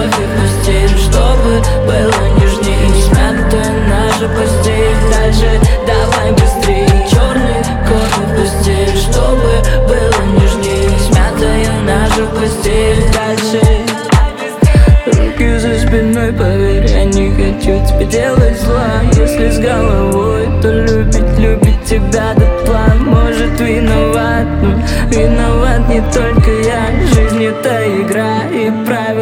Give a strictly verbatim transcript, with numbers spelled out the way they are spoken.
кофе в постель, чтобы было нежнее. Смятая наша постель, дальше давай быстрее. Черный кофе в постель, чтобы было нежнее. Смятая наша постель, дальше. Руки за спиной, поверь, я не хочу тебе делать зла. Если с головой, то любить, любить тебя дотла. Может, виноват, но виноват не только я. Жизнь это игра и правильно